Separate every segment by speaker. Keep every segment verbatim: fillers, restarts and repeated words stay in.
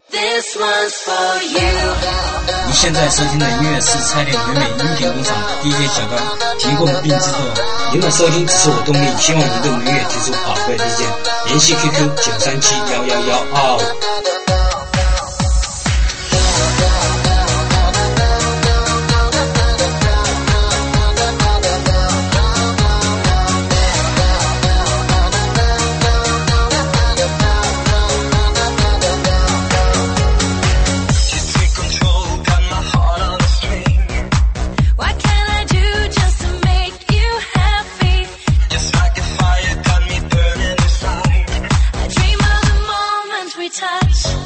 Speaker 1: This one's for you。
Speaker 2: 你现在收听的音乐是菜点美美音频工厂 D J 小刚提供并制作。您的收听只是我动力，希望您对音乐提出宝贵意见。联系 Q Q 九三七幺幺幺二。
Speaker 1: Touch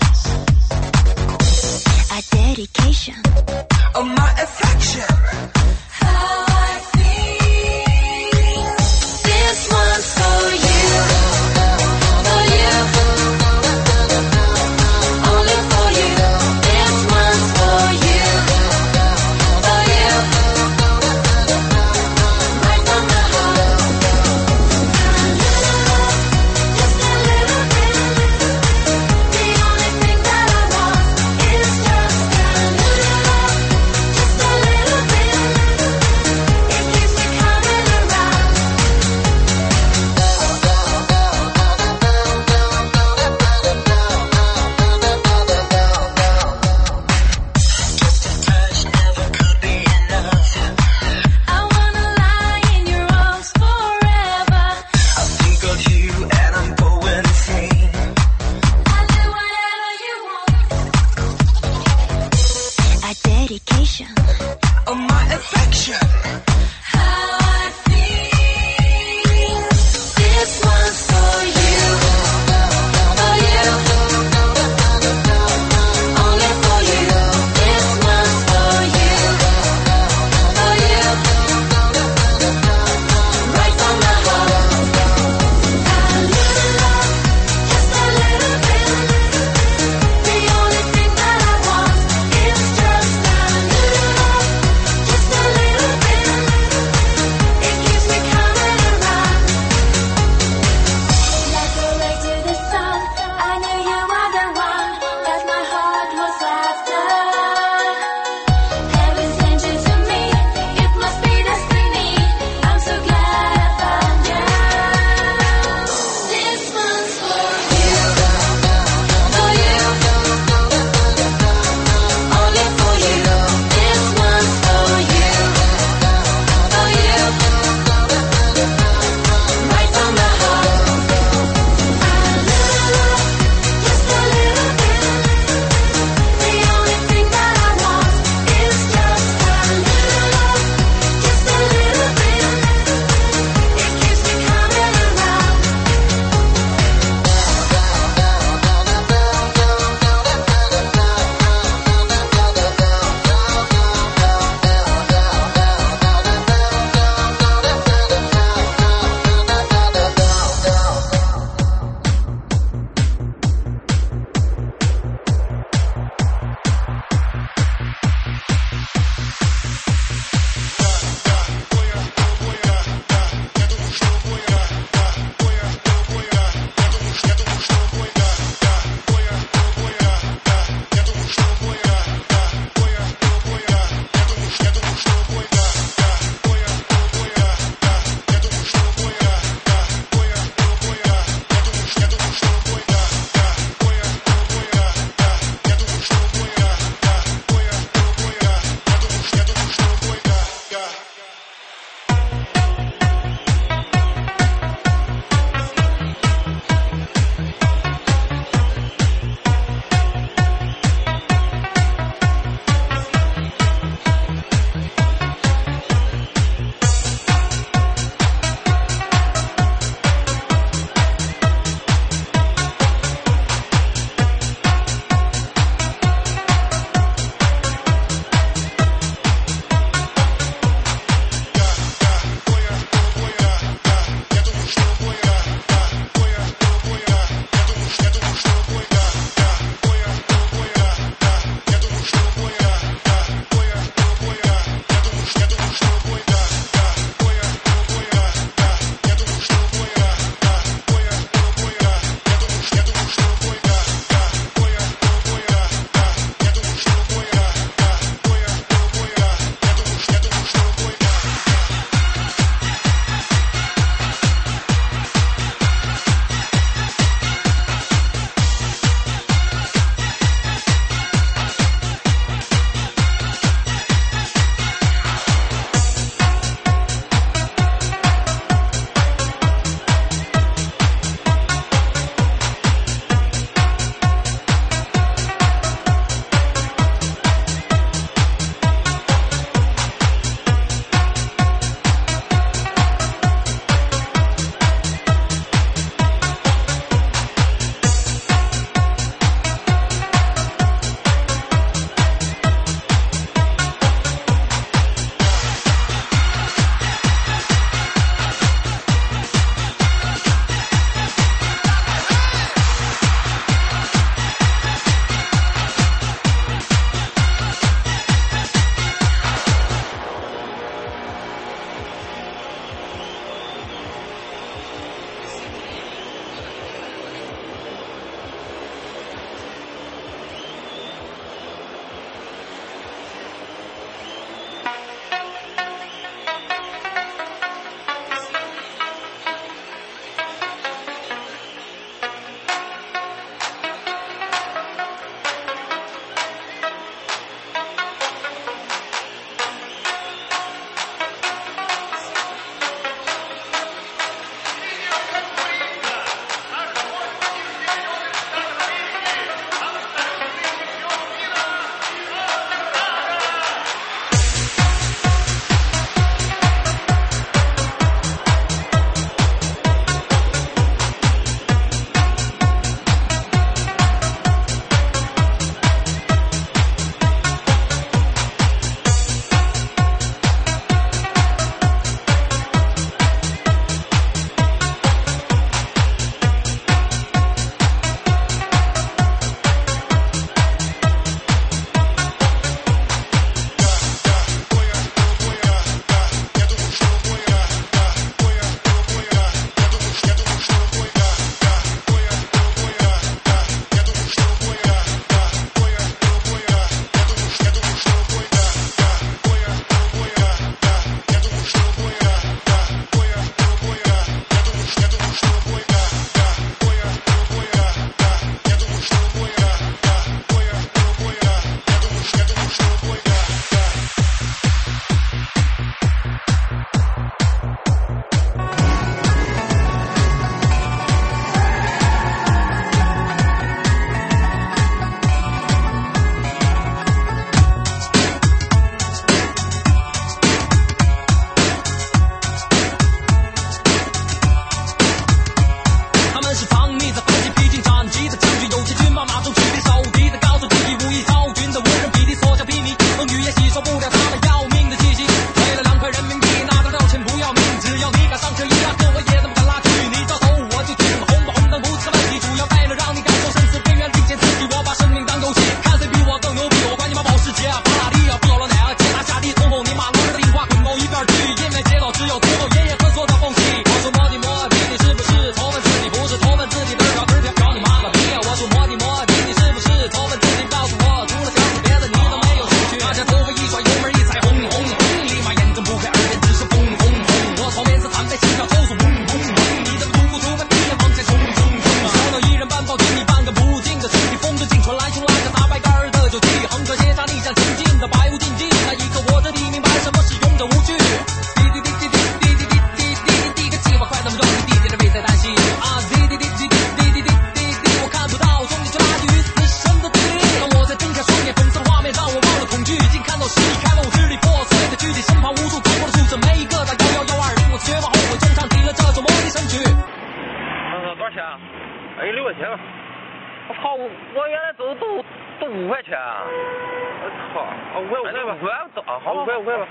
Speaker 3: 钱嘛。我靠，我原来都都都五块钱啊！
Speaker 4: 我操，啊五块五块吧，
Speaker 3: 五块走啊，好
Speaker 4: 五块五块吧。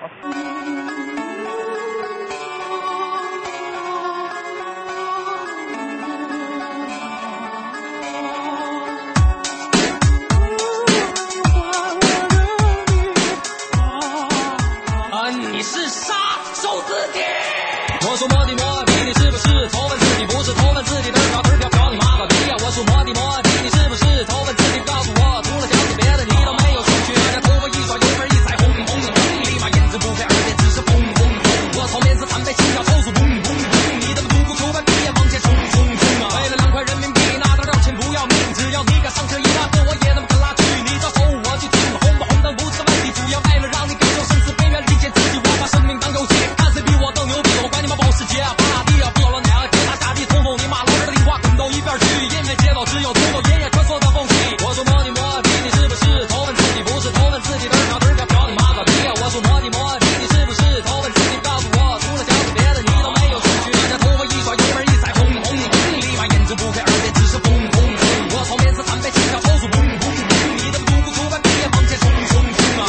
Speaker 5: 啊，你是杀手字典。我说摩的摩的，你是不是头文字 D 不是头文字 D 的小腿儿飘飘你妈个逼呀！我说摩的摩的，你是不是头文字 D？ 告诉我，除了小子别的你都没有兴趣。那头发一甩，油门一踩，轰轰轰，立马颜值不配，而且只是轰轰轰。我操，面子惨被心跳抽搐，砰砰砰！你他妈读不出版毕业往前冲冲冲啊！为了两块人民币，拿点料钱不要命，只要你敢上车一拉车，我也他妈敢拉去。你招手我去听，红不红灯不是个问题，主要为了让你感受生死边缘，理解自己，我把生命当游戏，看谁比我更牛逼，我管你妈保时捷，法拉第啊，不了两个铁塔下地，通通你妈老人的灵话滚到一边去，因为街道只有通过爷爷穿梭的缝隙。我说摩的摩的，你是不是头文字 D？ 不是头文字 D 的小腿儿飘飘你妈个逼呀！我说摩的摩的，你是不是头文字 D？ 告诉我，除了小子别的你都没有兴趣。那头发一甩，油门一踩，轰轰轰，立马颜值不配，而且只是轰轰轰。我操，面子惨被心跳抽搐，砰砰砰！你他妈读不出版毕业往前冲冲冲啊！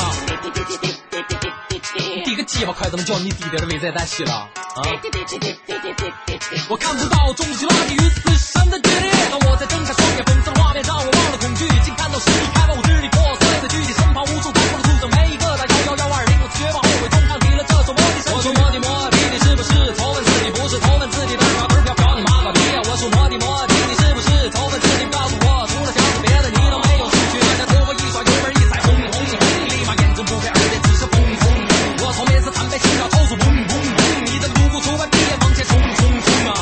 Speaker 5: 滴个鸡巴快怎么叫你弟弟的位在咱洗了啊？我看不到终极垃圾与死神的距离。当我在睁开双眼，粉色的画面让我忘了恐惧，竟看到实力开放，我支离破碎的躯体，身旁无数残酷的畜生，每一个在幺幺幺二零，我绝望后悔中唱起了这首摩的神曲。我说摩的摩的，你是不是头文字 D？ 不是头文字 D 的小腿儿飘飘你妈个逼呀！我说摩的摩的，你是不是头文字 D？ 告诉我，除了小子别的你都没有兴趣。那头发一甩，油门一踩，轰轰轰，立马颜值不配，而且只是轰轰轰。我操，面子惨被心跳抽搐，砰砰砰！你的读不出版毕业往前冲冲冲啊！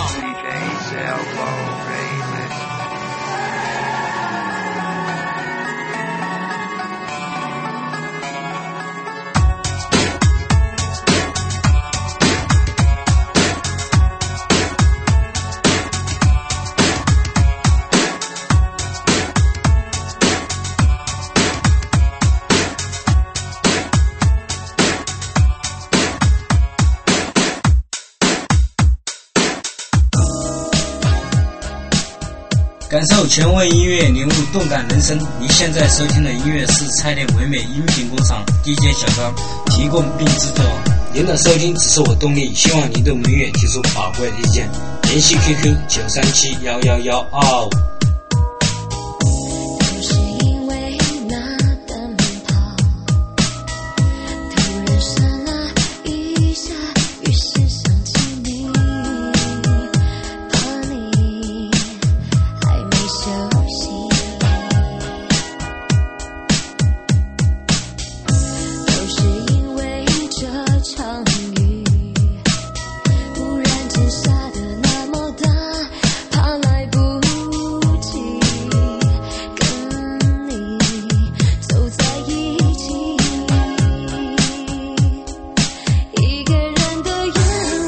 Speaker 2: 感受前卫音乐，领悟动感人生。你现在收听的音乐是菜店唯美音频工厂 D J 小刚提供并制作。您的收听只是我动力，希望您对我们音乐提出宝贵意见。联系 Q Q 九三七幺幺幺二五。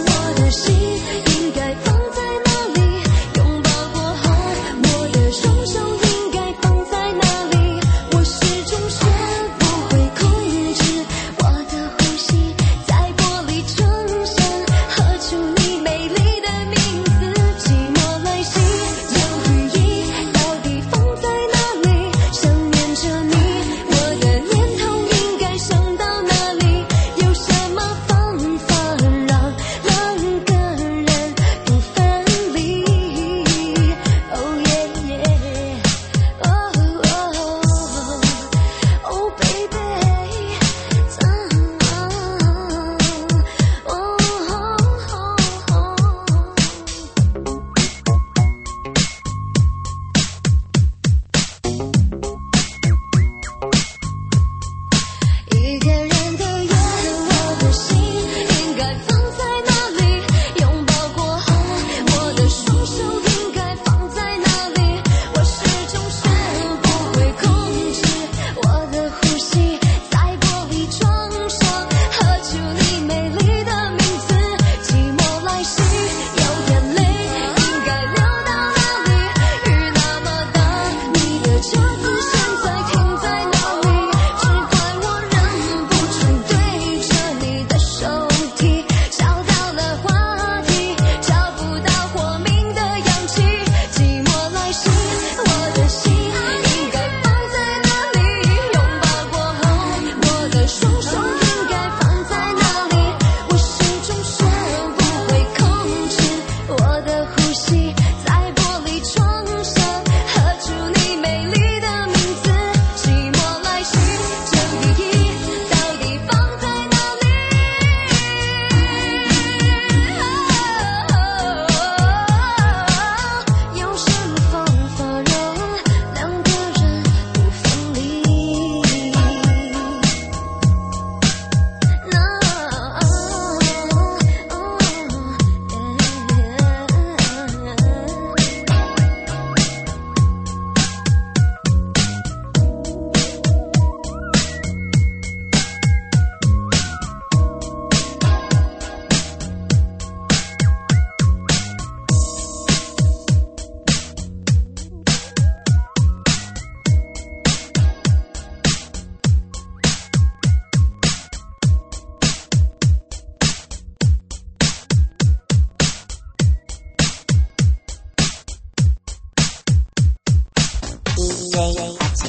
Speaker 6: 双手 J Party。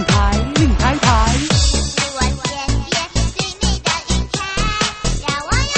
Speaker 1: 是我甜甜对你的云彩，让我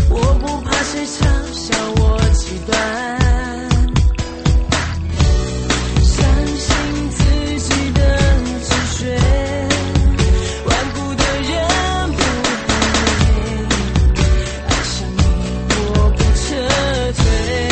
Speaker 6: 我不怕谁嘲笑我极端，相信自己的直觉，顽固的人不会爱上你，我不撤退。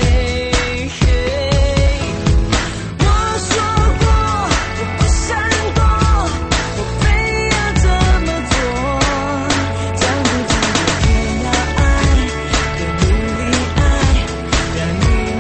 Speaker 6: 我说过我不闪躲，我非要这么做，将自己的天要爱，更努力爱，让你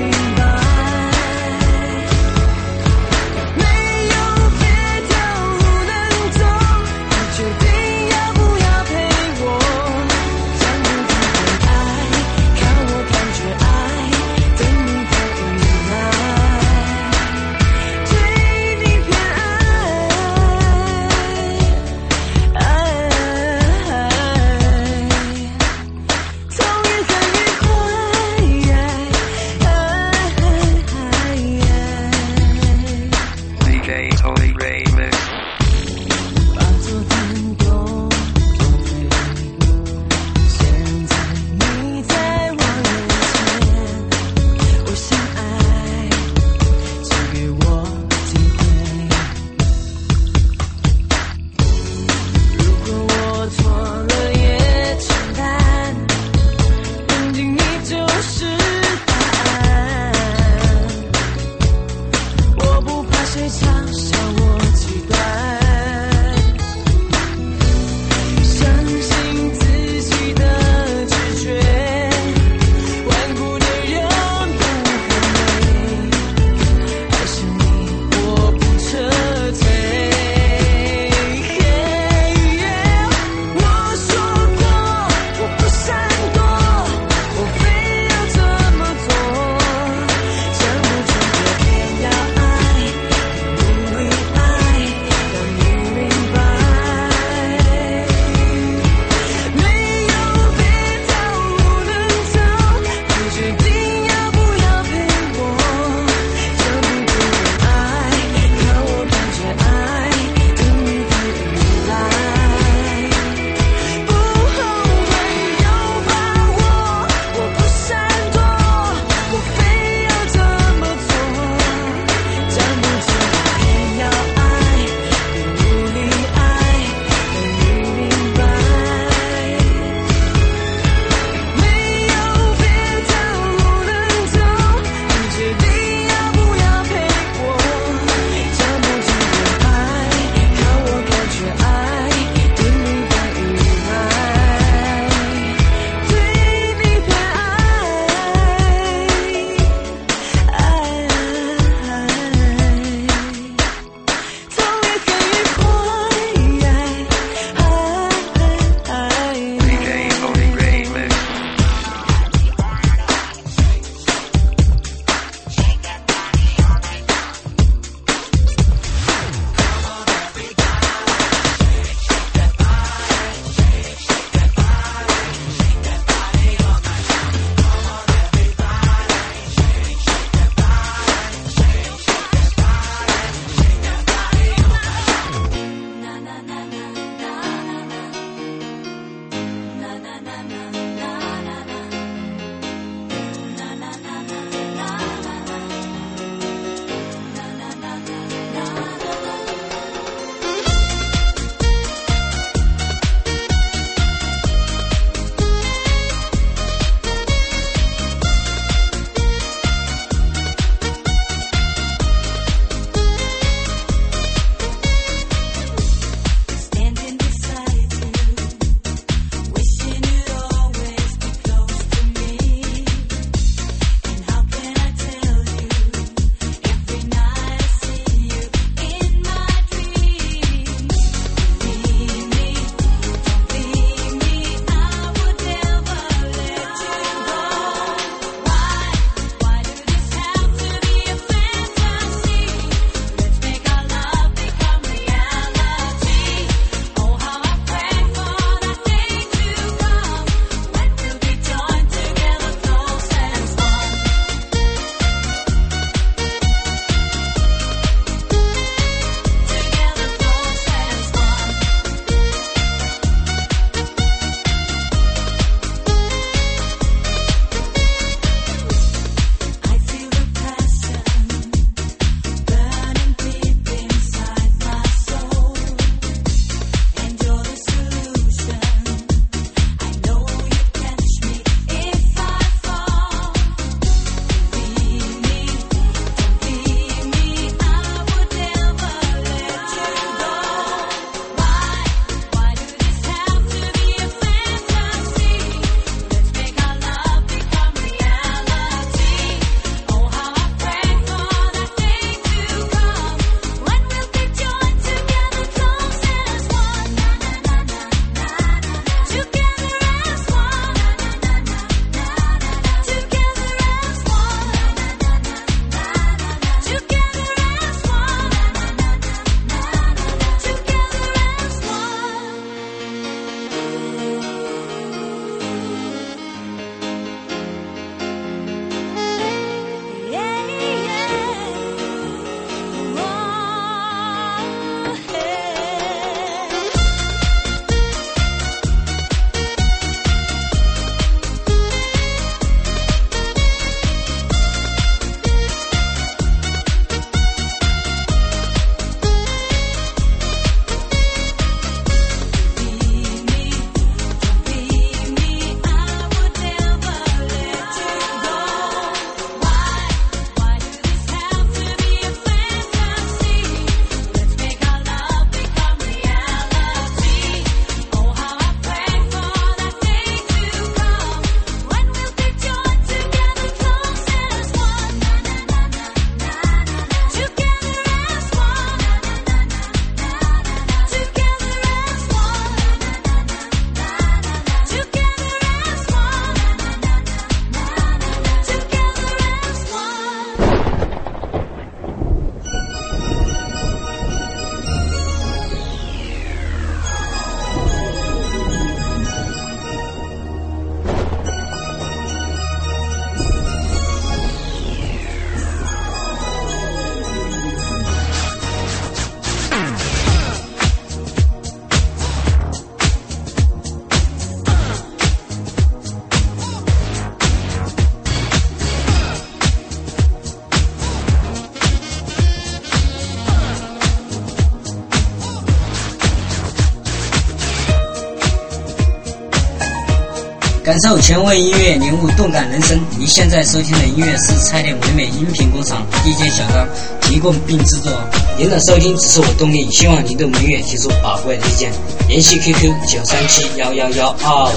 Speaker 2: 感受前卫音乐，领悟动感人生。你现在收听的音乐是菜点唯美音频工厂 D J 小刚提供并制作。您的收听只是我动力，希望您对我们音乐提出宝贵的意见。联系 Q Q 九三七幺幺幺二。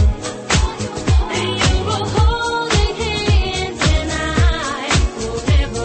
Speaker 6: Never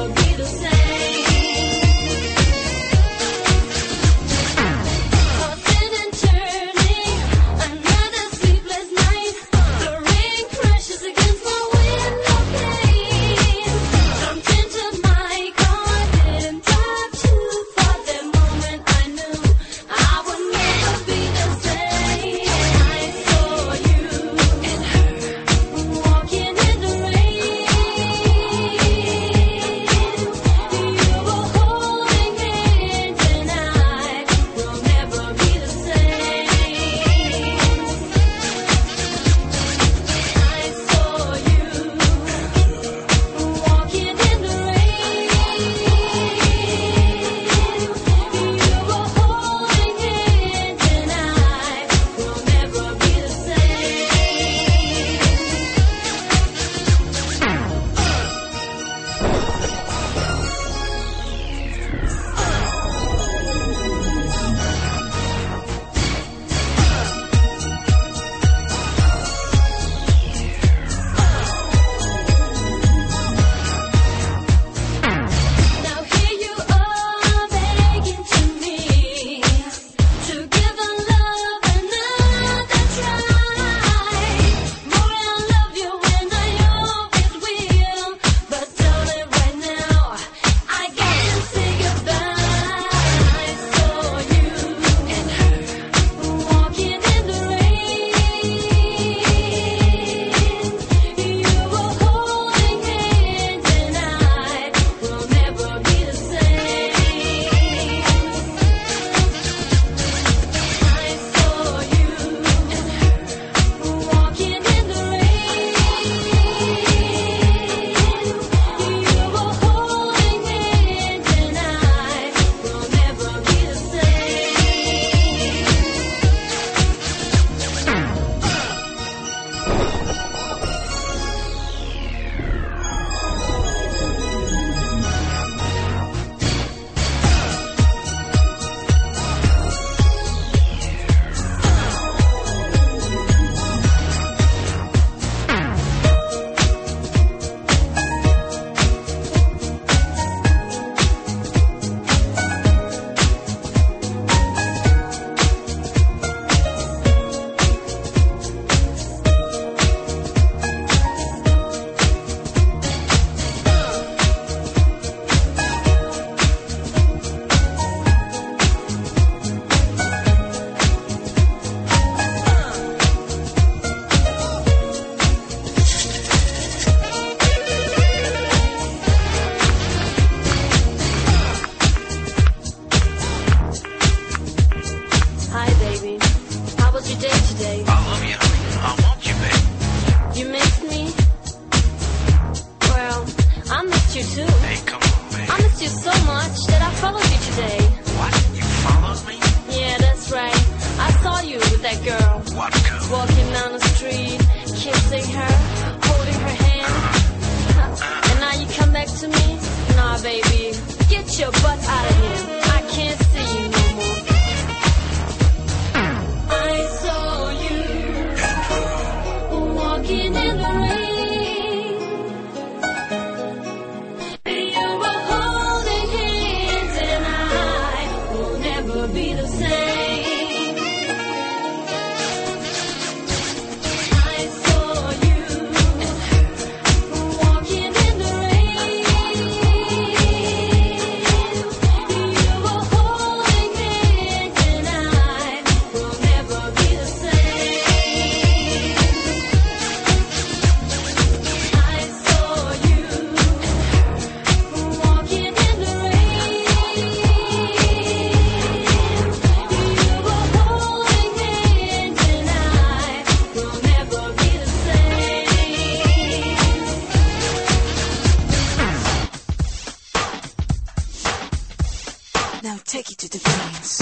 Speaker 6: Now take it to the dance.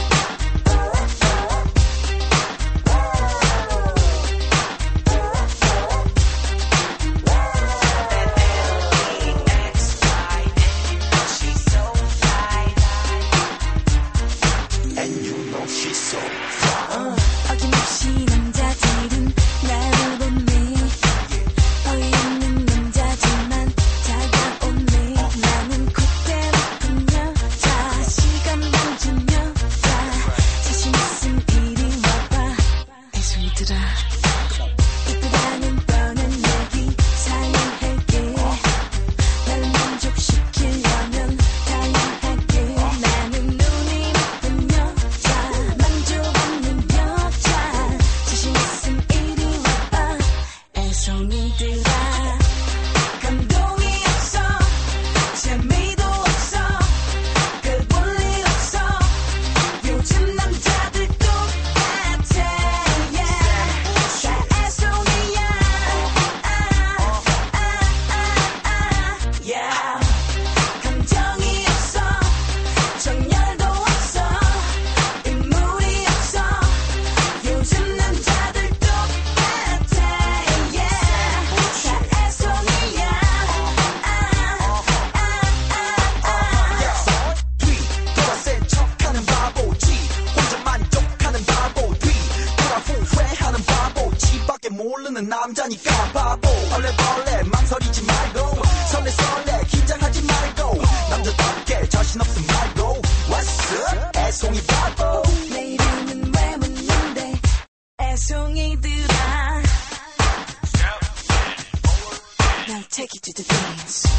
Speaker 7: 어김없이 남자들은 나를 보네 어이없는 남자지만 다가오네 나는 그때로 여자 시간 방준 여자 자신 있음 이리 와봐 애송이들아 이쁘다는 뻔한 얘기 사양할게 날 만족시키려면 다양하게 나는 눈이 높은 여자 만족없는 여자 자신 있음 이리 와봐 애송이들아 감동이 없어 재미도 없어 별 볼 일 없어 요즘 남자들 똑같아 yeah. 다 애송이야 아, 아, 아, 아, yeah. 감정이 없어 정열도 없어 인물이 없어 요즘 남자들 똑같아 yeah. 다 애송이야 아, 아, 아, 아.
Speaker 8: 뒤돌아센 척하는 바보지 혼자 만족하는 바보지 돌아 후회하는 바보 지밖에 모르는 남자니까 바보 얼레벌레 망설이지 말고 설레 설레 긴장하지 말고 남자답게 자신 없음 말고 What's up 애송이 바보
Speaker 7: 내 이름은 왜 묻는데 애송이들아 Now take it to the dance.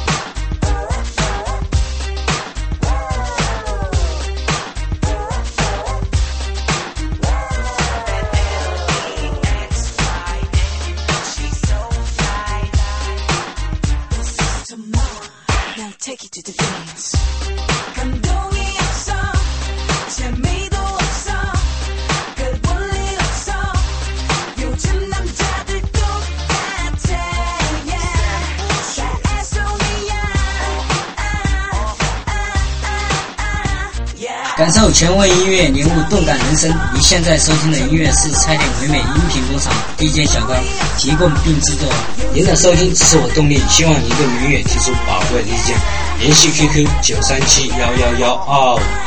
Speaker 7: Now take it to the dance. 감동이 없어 재미도 없어 별 볼 일 없어 요즘 남자들 똑같아 yeah. 다 애송이야 아, 아, 아, 아, yeah.
Speaker 2: 感受前卫音乐，领悟动感人生。你现在收听的音乐是菜点唯美音频工厂 D J 小刚提供并制作。您的收听支持我动力，希望您对音乐提出宝贵的意见。联系 Q Q 九三七幺幺幺二五。